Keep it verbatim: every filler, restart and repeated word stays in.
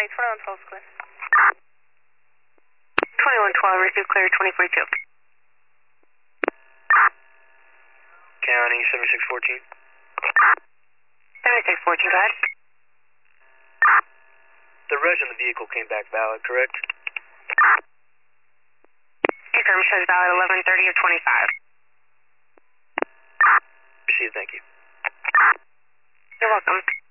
County, twenty-one twelve is clear. twenty-one twelve, receive clear, twenty forty-two. County, seventy-six fourteen. seventy-six fourteen, go ahead. The reg on the vehicle came back valid, correct? Confirm shows valid eleven thirty of twenty-five. Received, thank you. You're welcome.